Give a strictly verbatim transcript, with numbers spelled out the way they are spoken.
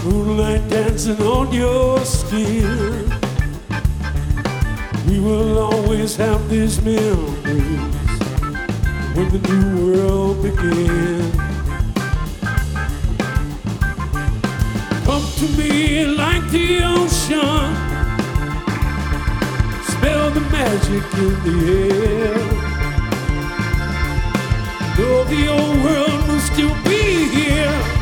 Moonlight dancing on your skin. We will always have these memories when the new world begins. Come to me like the ocean, smell the magic in the air. Though the old world will still be here,